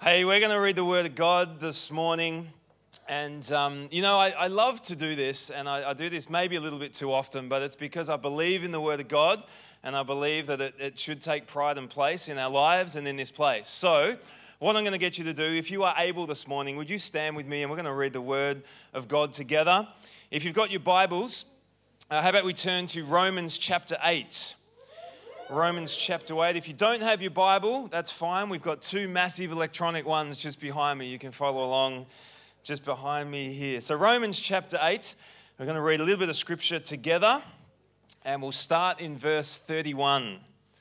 Hey, we're going to read the Word of God this morning. And, I love to do this, and I do this maybe a little bit too often, but it's because I believe in the Word of God, and I believe that it should take pride and place in our lives and in this place. So, what I'm going to get you to do, if you are able this morning, would you stand with me, and we're going to read the Word of God together. If you've got your Bibles, how about we turn to Romans chapter 8. Romans chapter 8. If you don't have your Bible, that's fine. We've got two massive electronic ones just behind me. You can follow along just behind me here. So Romans chapter 8, we're going to read a little bit of scripture together, and we'll start in verse 31.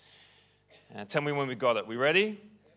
Tell me when we got it. We ready?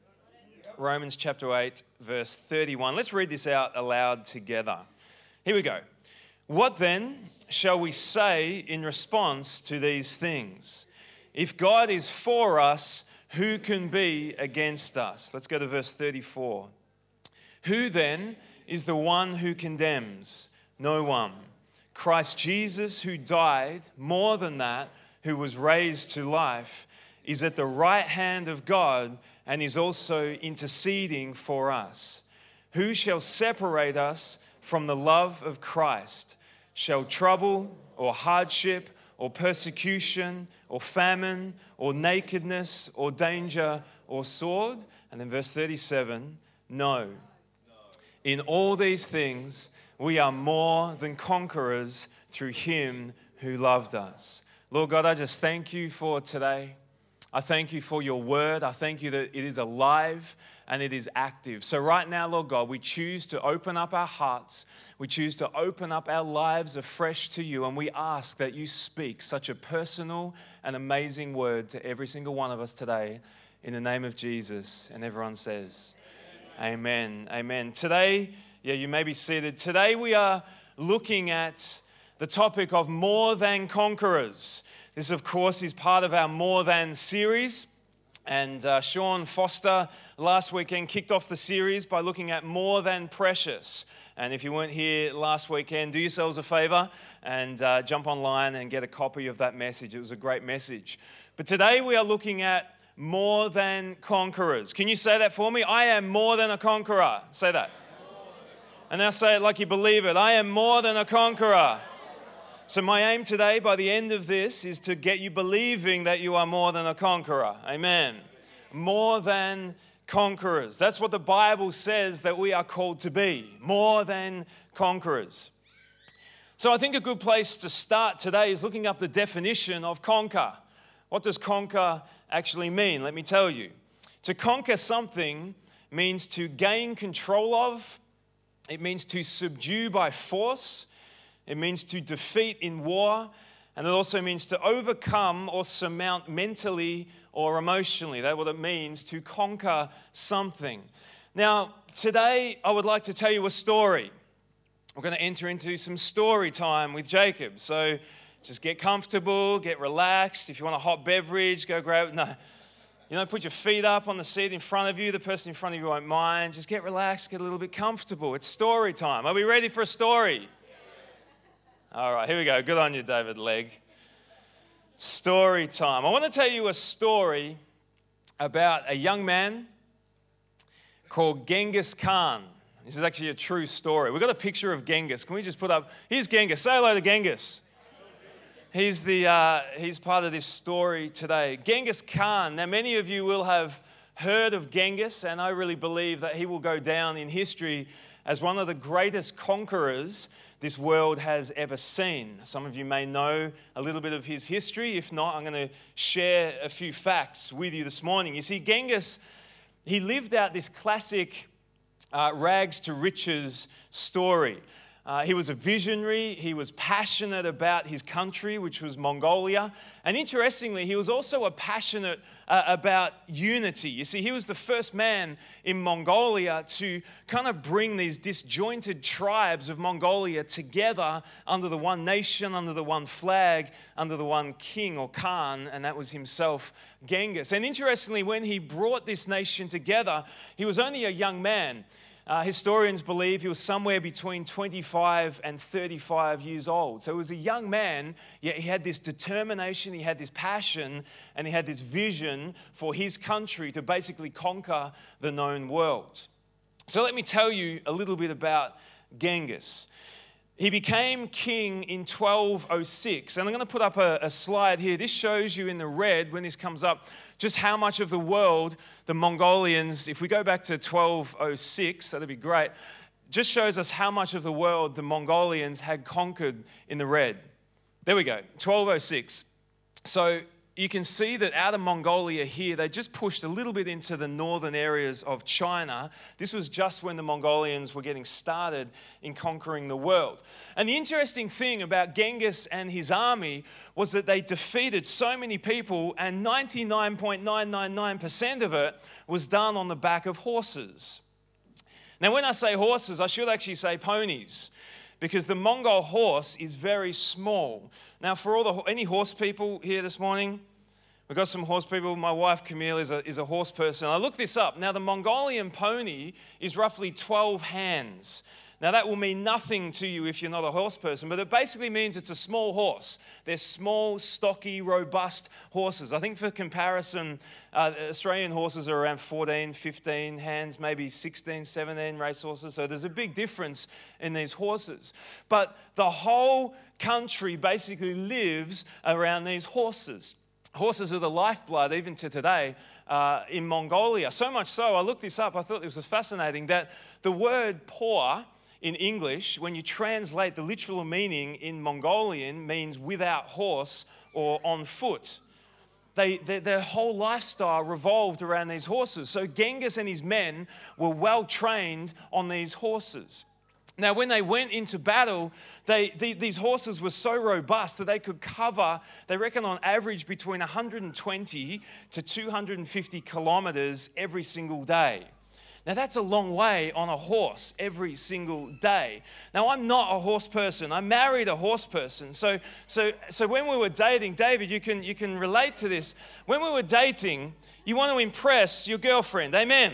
Romans chapter 8, verse 31. Let's read this out aloud together. Here we go. What then shall we say in response to these things? If God is for us, who can be against us? Let's go to verse 34. Who then is the one who condemns? No one. Christ Jesus, who died, more than that, who was raised to life, is at the right hand of God and is also interceding for us. Who shall separate us from the love of Christ? Shall trouble or hardship or persecution or famine or nakedness or danger or sword? And then verse 37, no. In all these things, we are more than conquerors through him who loved us. Lord God, I just thank you for today. I thank you for your word. I thank you that it is alive and it is active. So right now, Lord God, we choose to open up our hearts. We choose to open up our lives afresh to you. And we ask that you speak such a personal and amazing word to every single one of us today. In the name of Jesus. And everyone says, Amen. Amen. Today, you may be seated. Today we are looking at the topic of more than conquerors. This, of course, is part of our More Than series. And Sean Foster last weekend kicked off the series by looking at more than precious. And if you weren't here last weekend, do yourselves a favor and jump online and get a copy of that message. It was a great message. But today we are looking at more than conquerors. Can you say that for me? I am more than a conqueror. Say that. And now say it like you believe it. I am more than a conqueror. So my aim today, by the end of this, is to get you believing that you are more than a conqueror. Amen. More than conquerors. That's what the Bible says that we are called to be. More than conquerors. So I think a good place to start today is looking up the definition of conquer. What does conquer actually mean? Let me tell you. To conquer something means to gain control of. It means to subdue by force. It means to defeat in war, and it also means to overcome or surmount mentally or emotionally. That's what it means to conquer something. Now, today I would like to tell you a story. We're going to enter into some story time with Jacob. So just get comfortable, get relaxed. If you want a hot beverage, go grab it. No. Put your feet up on the seat in front of you. The person in front of you won't mind. Just get relaxed, get a little bit comfortable. It's story time. Are we ready for a story? All right, here we go. Good on you, David Legg. Story time. I want to tell you a story about a young man called Genghis Khan. This is actually a true story. We've got a picture of Genghis. Can we just put up? Here's Genghis. Say hello to Genghis. He's part of this story today. Genghis Khan. Now, many of you will have heard of Genghis, and I really believe that he will go down in history as one of the greatest conquerors this world has ever seen. Some of you may know a little bit of his history. If not, I'm going to share a few facts with you this morning. You see, Genghis, he lived out this classic rags to riches story. He was a visionary. He was passionate about his country, which was Mongolia. And interestingly, he was also passionate about unity. You see, he was the first man in Mongolia to kind of bring these disjointed tribes of Mongolia together under the one nation, under the one flag, under the one king or Khan, and that was himself, Genghis. And interestingly, when he brought this nation together, he was only a young man. Historians believe he was somewhere between 25 and 35 years old. So he was a young man, yet he had this determination, he had this passion, and he had this vision for his country to basically conquer the known world. So let me tell you a little bit about Genghis. He became king in 1206. And I'm going to put up a slide here. This shows you in the red, when this comes up, just how much of the world the Mongolians, if we go back to 1206, that'd be great, just shows us how much of the world the Mongolians had conquered in the red. There we go, 1206. So you can see that out of Mongolia here, they just pushed a little bit into the northern areas of China. This was just when the Mongolians were getting started in conquering the world. And the interesting thing about Genghis and his army was that they defeated so many people, and 99.999% of it was done on the back of horses. Now, when I say horses, I should actually say ponies, because the Mongol horse is very small. Now, for any horse people here this morning, we've got some horse people. My wife, Camille, is a horse person. I looked this up. Now, the Mongolian pony is roughly 12 hands. Now, that will mean nothing to you if you're not a horse person, but it basically means it's a small horse. They're small, stocky, robust horses. I think for comparison, Australian horses are around 14, 15 hands, maybe 16, 17 race horses. So there's a big difference in these horses. But the whole country basically lives around these horses. Horses are the lifeblood, even to today, in Mongolia. So much so, I looked this up, I thought this was fascinating, that the word "poor" in English, when you translate the literal meaning in Mongolian, means without horse or on foot. Their whole lifestyle revolved around these horses. So Genghis and his men were well trained on these horses. Now, when they went into battle, these horses were so robust that they could cover, they reckon on average, between 120 to 250 kilometers every single day. Now, that's a long way on a horse every single day. Now, I'm not a horse person. I married a horse person. So when we were dating, David, you can relate to this. When we were dating, you want to impress your girlfriend. Amen.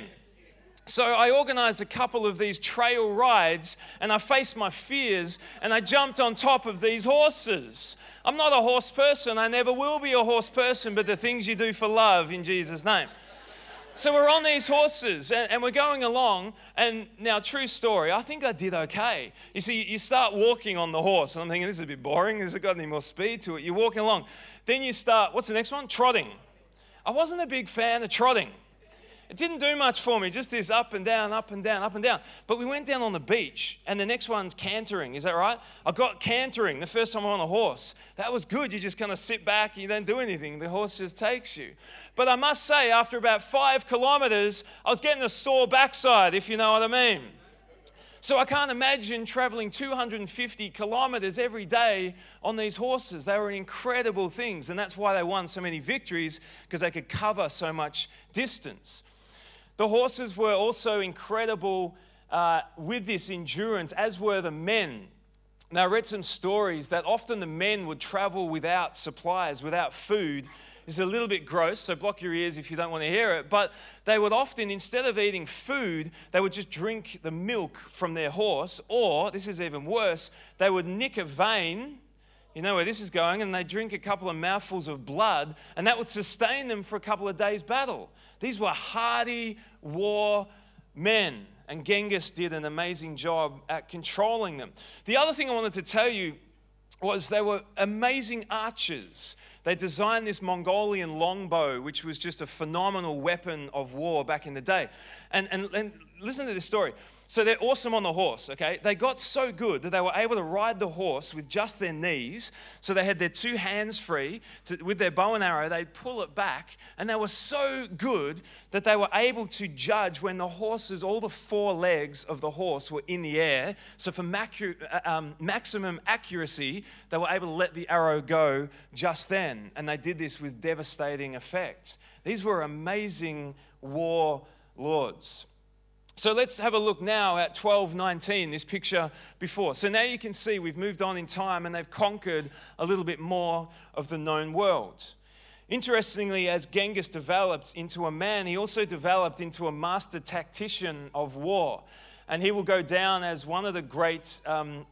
So I organized a couple of these trail rides, and I faced my fears, and I jumped on top of these horses. I'm not a horse person. I never will be a horse person, but the things you do for love in Jesus' name. So we're on these horses and we're going along, and now, true story, I think I did okay. You see, you start walking on the horse, and I'm thinking, this is a bit boring. Has it got any more speed to it? You're walking along. Then you start, what's the next one? Trotting. I wasn't a big fan of trotting. It didn't do much for me, just this up and down, up and down, up and down. But we went down on the beach, and the next one's cantering. Is that right? I got cantering the first time I'm on a horse. That was good. You just kind of sit back, and you don't do anything. The horse just takes you. But I must say, after about 5 kilometers, I was getting a sore backside, if you know what I mean. So I can't imagine traveling 250 kilometers every day on these horses. They were incredible things, and that's why they won so many victories, because they could cover so much distance. The horses were also incredible with this endurance, as were the men. Now, I read some stories that often the men would travel without supplies, without food. It's a little bit gross, so block your ears if you don't want to hear it. But they would often, instead of eating food, they would just drink the milk from their horse, or, this is even worse, they would nick a vein. You know where this is going, and they drink a couple of mouthfuls of blood, and that would sustain them for a couple of days' battle. These were hardy war men, and Genghis did an amazing job at controlling them. The other thing I wanted to tell you was they were amazing archers. They designed this Mongolian longbow, which was just a phenomenal weapon of war back in the day. And listen to this story. So they're awesome on the horse, okay? They got so good that they were able to ride the horse with just their knees. So they had their 2 hands free. With their bow and arrow, they'd pull it back. And they were so good that they were able to judge when the horses, all the 4 legs of the horse were in the air. So for maximum accuracy, they were able to let the arrow go just then. And they did this with devastating effect. These were amazing war lords. So let's have a look now at 1219, this picture before. So now you can see we've moved on in time, and they've conquered a little bit more of the known world. Interestingly, as Genghis developed into a man, he also developed into a master tactician of war. And he will go down as one of the great,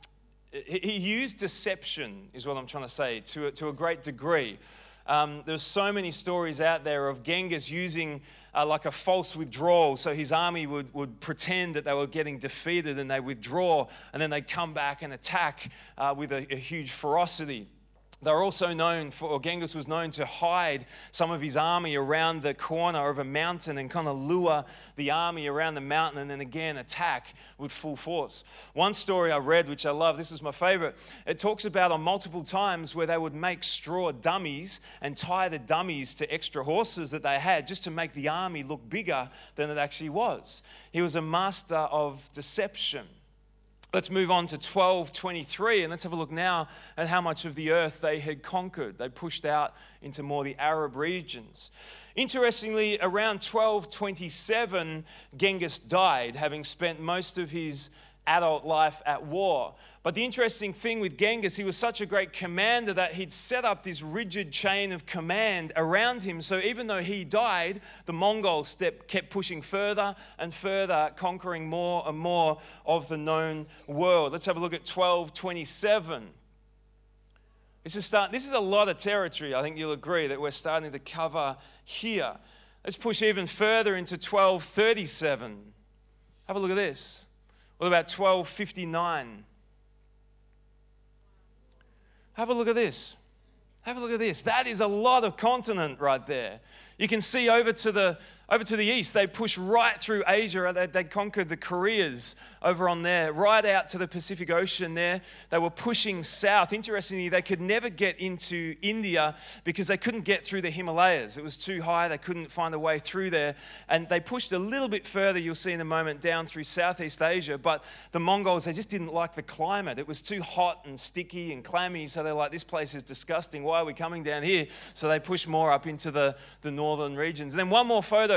he used deception, is what I'm trying to say, to a great degree. There's so many stories out there of Genghis using like a false withdrawal. So his army would pretend that they were getting defeated and they withdraw, and then they'd come back and attack with a huge ferocity. They were also known for, or Genghis was known to hide some of his army around the corner of a mountain and kind of lure the army around the mountain and then again attack with full force. One story I read, which I love, this was my favorite, it talks about on multiple times where they would make straw dummies and tie the dummies to extra horses that they had just to make the army look bigger than it actually was. He was a master of deception. Let's move on to 1223, and let's have a look now at how much of the earth they had conquered. They pushed out into more the Arab regions. Interestingly, around 1227, Genghis died, having spent most of his adult life at war. But the interesting thing with Genghis, he was such a great commander that he'd set up this rigid chain of command around him. So even though he died, the Mongols kept pushing further and further, conquering more and more of the known world. Let's have a look at 1227. This is a lot of territory, I think you'll agree, that we're starting to cover here. Let's push even further into 1237. Have a look at this. What about 1259? Have a look at this. Have a look at this. That is a lot of continent right there. You can see over to the east, they pushed right through Asia. They conquered the Koreas over on there, right out to the Pacific Ocean there. They were pushing south. Interestingly, they could never get into India because they couldn't get through the Himalayas. It was too high. They couldn't find a way through there. And they pushed a little bit further, you'll see in a moment, down through Southeast Asia. But the Mongols, they just didn't like the climate. It was too hot and sticky and clammy. So they're like, this place is disgusting. Why are we coming down here? So they pushed more up into the northern regions. And then one more photo,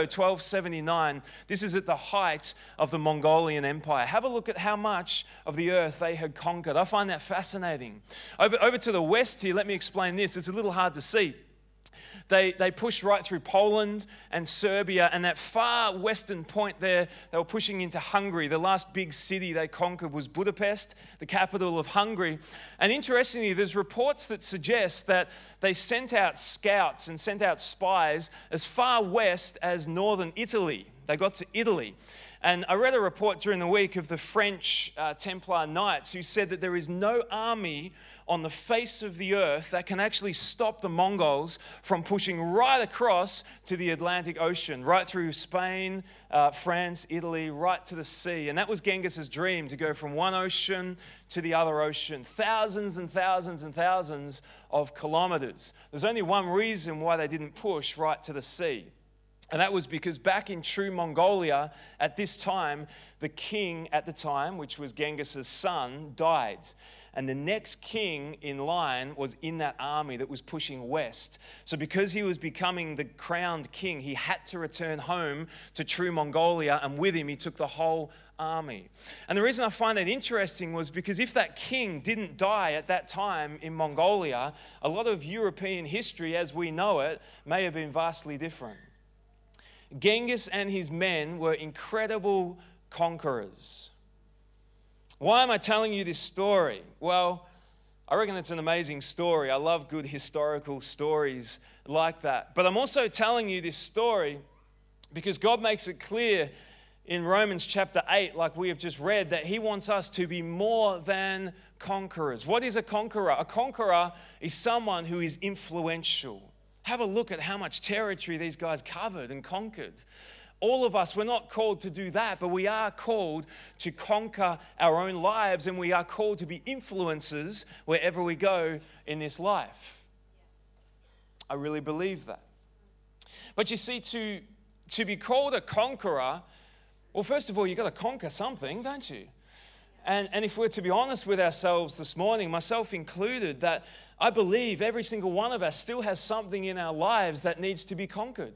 1279. This is at the height of the Mongolian Empire. Have a look at how much of the earth they had conquered. I find that fascinating. Over to the west here, let me explain this. It's a little hard to see. They pushed right through Poland and Serbia, and that far western point there, they were pushing into Hungary. The last big city they conquered was Budapest, the capital of Hungary. And interestingly, there's reports that suggest that they sent out scouts and sent out spies as far west as northern Italy. They got to Italy. And I read a report during the week of the French Templar Knights who said that there is no army on the face of the earth that can actually stop the Mongols from pushing right across to the Atlantic Ocean, right through Spain, France, Italy, right to the sea. And that was Genghis's dream, to go from one ocean to the other ocean, thousands and thousands and thousands of kilometers. There's only one reason why they didn't push right to the sea. And that was because back in true Mongolia, at this time, the king at the time, which was Genghis's son, died. And the next king in line was in that army that was pushing west. So because he was becoming the crowned king, he had to return home to true Mongolia, and with him he took the whole army. And the reason I find that interesting was because if that king didn't die at that time in Mongolia, a lot of European history as we know it may have been vastly different. Genghis and his men were incredible conquerors. Why am I telling you this story? Well, I reckon it's an amazing story. I love good historical stories like that. But I'm also telling you this story because God makes it clear in Romans chapter 8, like we have just read, that he wants us to be more than conquerors. What is a conqueror? A conqueror is someone who is influential. Have a look at how much territory these guys covered and conquered. All of us, we're not called to do that, but we are called to conquer our own lives, and we are called to be influencers wherever we go in this life. I really believe that. But you see, to be called a conqueror, well, first of all, you've got to conquer something, don't you? And if we're to be honest with ourselves this morning, myself included, that I believe every single one of us still has something in our lives that needs to be conquered.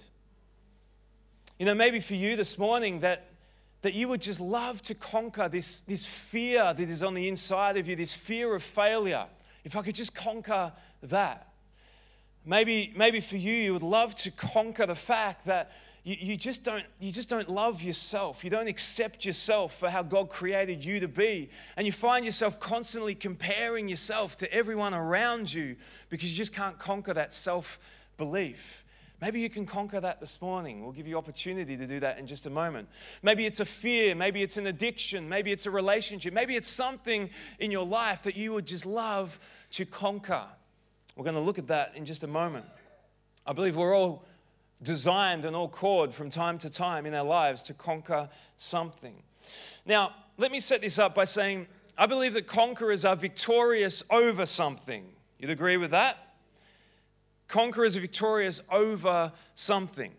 You know, maybe for you this morning that you would just love to conquer this fear that is on the inside of you, this fear of failure. If I could just conquer that. Maybe for you would love to conquer the fact that you just don't love yourself. You don't accept yourself for how God created you to be. And you find yourself constantly comparing yourself to everyone around you because you just can't conquer that self-belief. Maybe you can conquer that this morning. We'll give you opportunity to do that in just a moment. Maybe it's a fear. Maybe it's an addiction. Maybe it's a relationship. Maybe it's something in your life that you would just love to conquer. We're going to look at that in just a moment. I believe we're all designed and all called from time to time in our lives to conquer something. Now, let me set this up by saying, I believe that conquerors are victorious over something. You'd agree with that? Conquerors are victorious over something.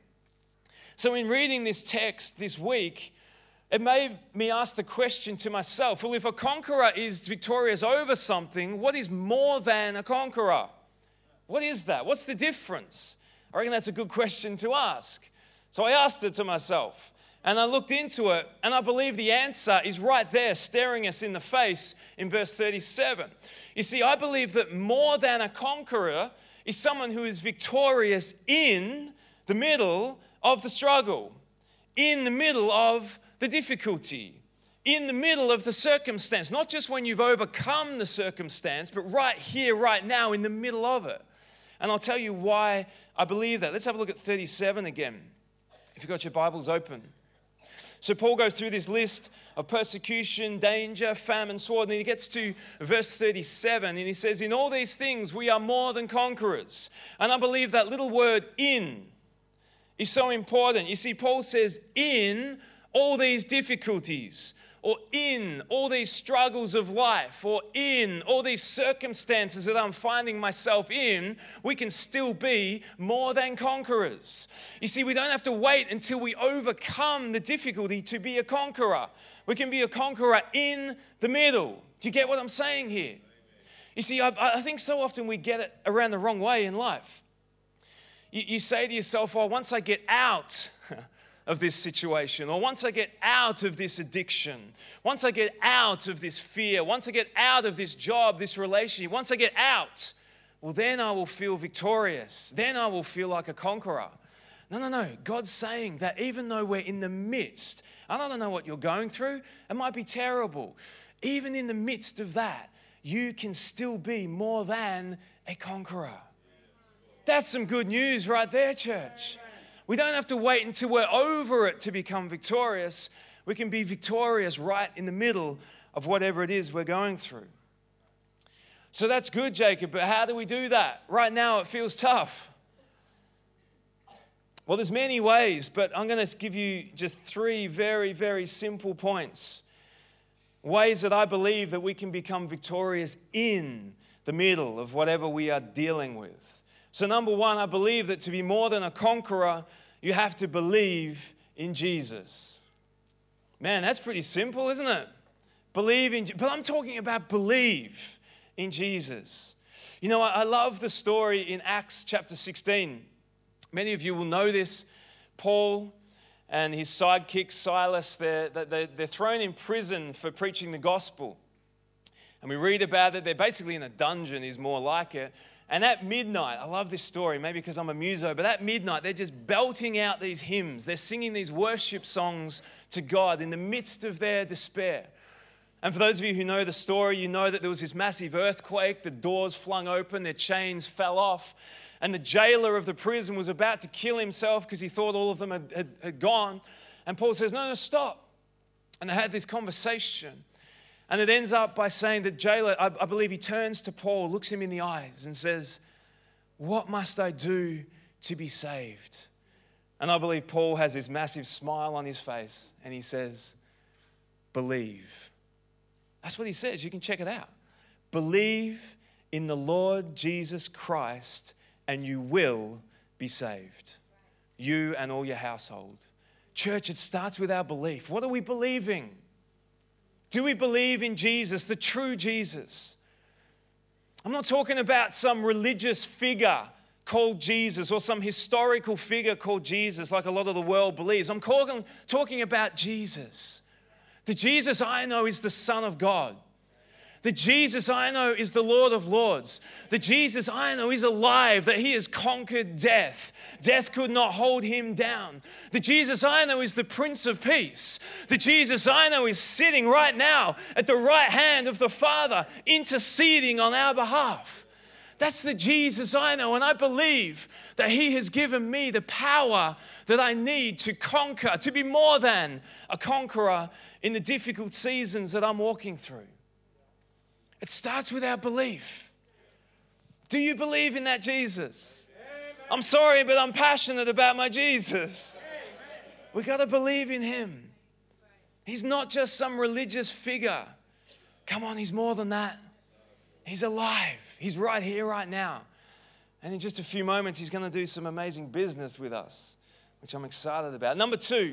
So in reading this text this week, it made me ask the question to myself, well, if a conqueror is victorious over something, what is more than a conqueror? What is that? What's the difference? I reckon that's a good question to ask. So I asked it to myself, and I looked into it, and I believe the answer is right there, staring us in the face in verse 37. You see, I believe that more than a conqueror is someone who is victorious in the middle of the struggle, in the middle of the difficulty, in the middle of the circumstance. Not just when you've overcome the circumstance, but right here, right now, in the middle of it. And I'll tell you why I believe that. Let's have a look at 37 again, if you've got your Bibles open. So Paul goes through this list of persecution, danger, famine, sword, and he gets to verse 37, and he says, in all these things we are more than conquerors. And I believe that little word in is so important. You see, Paul says, in all these difficulties, or in all these struggles of life, or in all these circumstances that I'm finding myself in, we can still be more than conquerors. You see, we don't have to wait until we overcome the difficulty to be a conqueror. We can be a conqueror in the middle. Do you get what I'm saying here? You see, I think so often we get it around the wrong way in life. You say to yourself, oh, once I get out of this situation, or once I get out of this addiction, once I get out of this fear, once I get out of this job, this relationship, once I get out, well, then I will feel victorious. Then I will feel like a conqueror. No. God's saying that even though we're in the midst, and I don't know what you're going through, it might be terrible. Even in the midst of that, you can still be more than a conqueror. That's some good news right there, church. We don't have to wait until we're over it to become victorious. We can be victorious right in the middle of whatever it is we're going through. So that's good, Jacob, but how do we do that? Right now it feels tough. Well, there's many ways, but I'm going to give you just 3 very, very simple points. Ways that I believe that we can become victorious in the middle of whatever we are dealing with. So number 1, I believe that to be more than a conqueror, you have to believe in Jesus. Man, that's pretty simple, isn't it? But I'm talking about believe in Jesus. You know, I love the story in Acts chapter 16. Many of you will know this. Paul and his sidekick Silas, they're thrown in prison for preaching the gospel. And we read about it. They're basically in a dungeon is more like it. And at midnight, I love this story, maybe because I'm a muso, but at midnight, they're just belting out these hymns. They're singing these worship songs to God in the midst of their despair. And for those of you who know the story, you know that there was this massive earthquake. The doors flung open, their chains fell off. And the jailer of the prison was about to kill himself because he thought all of them had gone. And Paul says, no, stop. And they had this conversation. And it ends up by saying that jailer, I believe he turns to Paul, looks him in the eyes and says, what must I do to be saved? And I believe Paul has this massive smile on his face and he says, believe. That's what he says. You can check it out. Believe in the Lord Jesus Christ and you will be saved. You and all your household. Church, it starts with our belief. What are we believing? Do we believe in Jesus, the true Jesus? I'm not talking about some religious figure called Jesus or some historical figure called Jesus like a lot of the world believes. I'm talking about Jesus. The Jesus I know is the Son of God. The Jesus I know is the Lord of Lords. The Jesus I know is alive, that he has conquered death. Death could not hold him down. The Jesus I know is the Prince of Peace. The Jesus I know is sitting right now at the right hand of the Father, interceding on our behalf. That's the Jesus I know, and I believe that He has given me the power that I need to conquer, to be more than a conqueror in the difficult seasons that I'm walking through. It starts with our belief. Do you believe in that Jesus? I'm sorry, but I'm passionate about my Jesus. We got to believe in Him. He's not just some religious figure. Come on, He's more than that. He's alive. He's right here, right now. And in just a few moments, He's going to do some amazing business with us, which I'm excited about. Number two,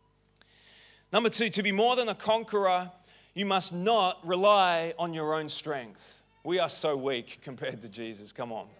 to be more than a conqueror, you must not rely on your own strength. We are so weak compared to Jesus. Come on.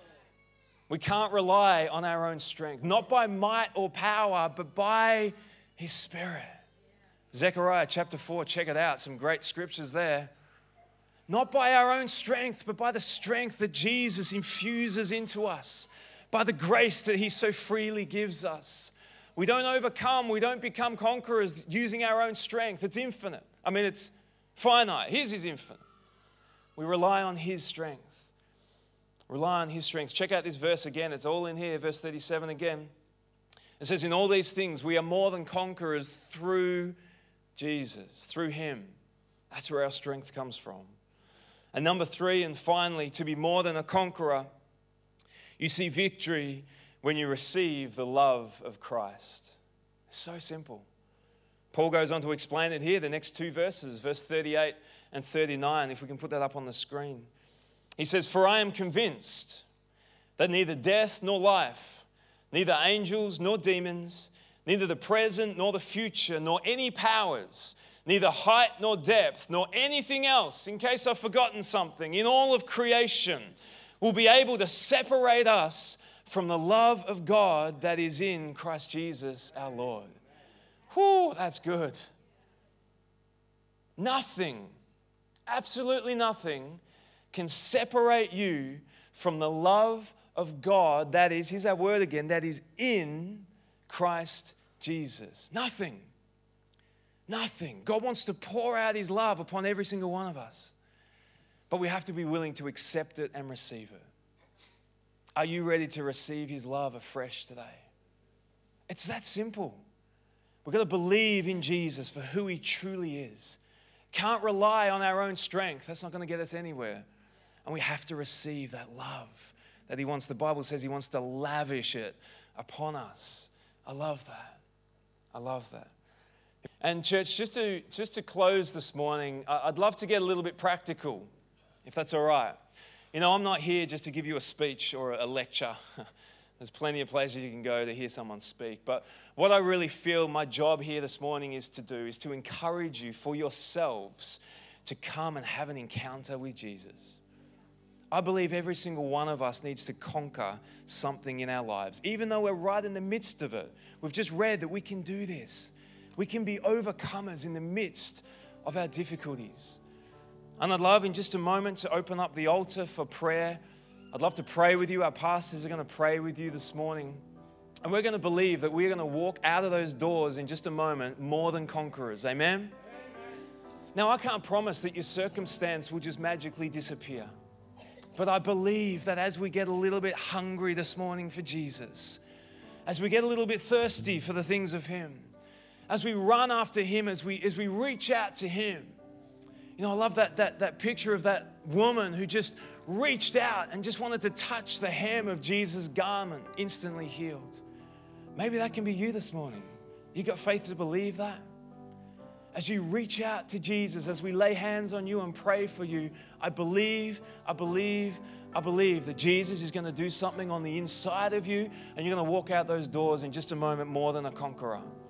We can't rely on our own strength, not by might or power, but by His Spirit. Zechariah chapter 4, check it out. Some great scriptures there. Not by our own strength, but by the strength that Jesus infuses into us, by the grace that He so freely gives us. We don't overcome, we don't become conquerors using our own strength. It's infinite. I mean, it's finite. His is infinite. We rely on His strength. Rely on His strength. Check out this verse again. It's all in here, verse 37 again. It says, in all these things, we are more than conquerors through Jesus, through Him. That's where our strength comes from. And number three, and finally, to be more than a conqueror, you see victory when you receive the love of Christ. It's so simple. Paul goes on to explain it here, the next two verses, verse 38 and 39, if we can put that up on the screen. He says, for I am convinced that neither death nor life, neither angels nor demons, neither the present nor the future, nor any powers, neither height nor depth, nor anything else, in case I've forgotten something, in all of creation, will be able to separate us from the love of God that is in Christ Jesus our Lord. Whew, that's good. Nothing, absolutely nothing, can separate you from the love of God that is, here's our word again, that is in Christ Jesus. Nothing. Nothing. God wants to pour out His love upon every single one of us. But we have to be willing to accept it and receive it. Are you ready to receive His love afresh today? It's that simple. We've got to believe in Jesus for who He truly is. Can't rely on our own strength. That's not going to get us anywhere. And we have to receive that love that He wants. The Bible says He wants to lavish it upon us. I love that. I love that. And church, just to close this morning, I'd love to get a little bit practical, if that's all right. You know, I'm not here just to give you a speech or a lecture. There's plenty of places you can go to hear someone speak. But what I really feel my job here this morning is to do is to encourage you for yourselves to come and have an encounter with Jesus. I believe every single one of us needs to conquer something in our lives, even though we're right in the midst of it. We've just read that we can do this. We can be overcomers in the midst of our difficulties. And I'd love in just a moment to open up the altar for prayer. I'd love to pray with you. Our pastors are going to pray with you this morning. And we're going to believe that we're going to walk out of those doors in just a moment more than conquerors. Amen? Now, I can't promise that your circumstance will just magically disappear. But I believe that as we get a little bit hungry this morning for Jesus, as we get a little bit thirsty for the things of Him, as we run after Him, as we reach out to Him. You know, I love that picture of that woman who just reached out and just wanted to touch the hem of Jesus' garment, instantly healed. Maybe that can be you this morning. You got faith to believe that? As you reach out to Jesus, as we lay hands on you and pray for you, I believe that Jesus is going to do something on the inside of you, and you're going to walk out those doors in just a moment more than a conqueror.